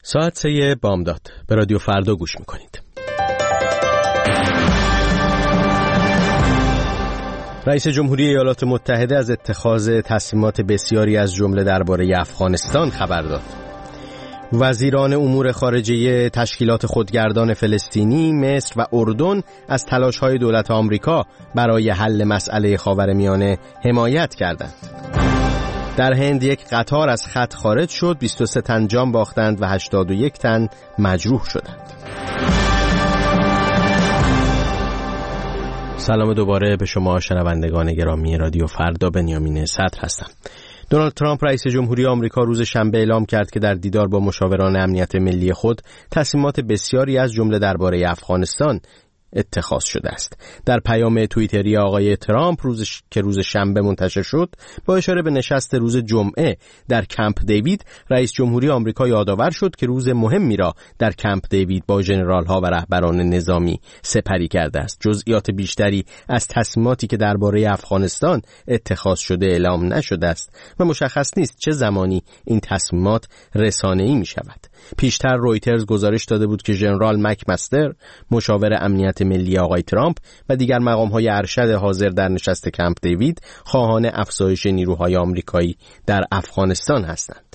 ساعت 3 بامداد به رادیو فردا گوش میکنید. رئیس جمهوری ایالات متحده از اتخاذ تصمیمات بسیاری از جمله درباره افغانستان خبر داد. وزیران امور خارجه تشکیلات خودگردان فلسطینی، مصر و اردن از تلاش‌های دولت آمریکا برای حل مسئله خاورمیانه حمایت کردند. در هند یک قطار از خط خارج شد، 23 تن جان باختند و 81 تن مجروح شدند. سلام دوباره به شما شنوندگان گرامی رادیو فردا، بنیامین صدر هستم. دونالد ترامپ رئیس جمهوری آمریکا روز شنبه اعلام کرد که در دیدار با مشاوران امنیت ملی خود تصمیمات بسیاری از جمله درباره افغانستان اتخاذ شده است. در پیام توییتری آقای ترامپ که روز شنبه منتشر شد، با اشاره به نشست روز جمعه در کمپ دیوید، رئیس جمهوری آمریکا یادآور شد که روز مهمی را در کمپ دیوید با ژنرال‌ها و رهبران نظامی سپری کرده است. جزئیات بیشتری از تصمیماتی که درباره افغانستان اتخاذ شده اعلام نشده است و مشخص نیست چه زمانی این تصمیمات رسانه‌ای می‌شود. پیشتر رویترز گزارش داده بود که ژنرال مکمستر، مشاور امنیت ملی آقای ترامپ و دیگر مقام‌های ارشد حاضر در نشست کمپ دیوید خواهان افزایش نیروهای آمریکایی در افغانستان هستند.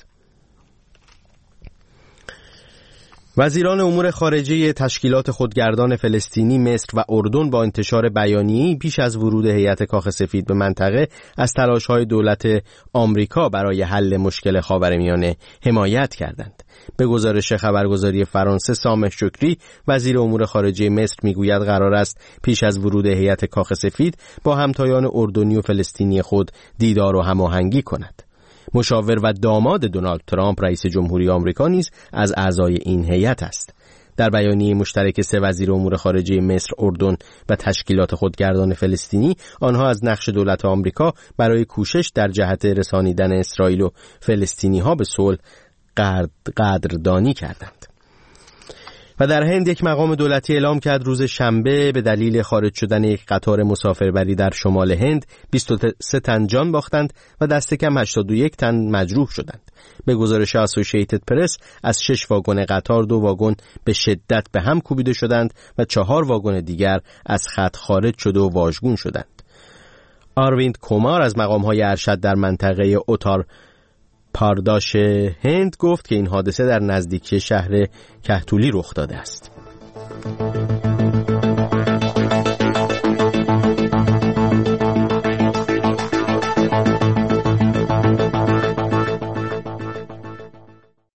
وزیران امور خارجه تشکیلات خودگردان فلسطینی، مصر و اردن با انتشار بیانیه‌ای پیش از ورود هیئت کاخ سفید به منطقه از تلاش‌های دولت آمریکا برای حل مشکل خاورمیانه حمایت کردند. به گزارش خبرگزاری فرانسه، سامح شکری وزیر امور خارجه مصر میگوید قرار است پیش از ورود هیئت کاخ سفید با همتایان اردنی و فلسطینی خود دیدار و هماهنگی کند. مشاور و داماد دونالد ترامپ رئیس جمهوری آمریکا نیز از اعضای این هیئت است. در بیانیه مشترک سه وزیر امور خارجه مصر، اردن و تشکیلات خودگردان فلسطینی، آنها از نقش دولت آمریکا برای کوشش در جهت رسانیدن اسرائیل و فلسطینی‌ها به صلح قدردانی کردند. و در هند یک مقام دولتی اعلام کرد روز شنبه به دلیل خارج شدن یک قطار مسافربری در شمال هند 23 تن جان باختند و دست کم 81 تن مجروح شدند. به گزارش اسوسییتد پرس، از 6 واگن قطار 2 واگن به شدت به هم کوبیده شدند و 4 واگن دیگر از خط خارج شده و واژگون شدند. آرویند کومار از مقام‌های ارشد در منطقه اوتار پارداش هند گفت که این حادثه در نزدیکی شهر کهتولی رخ داده است.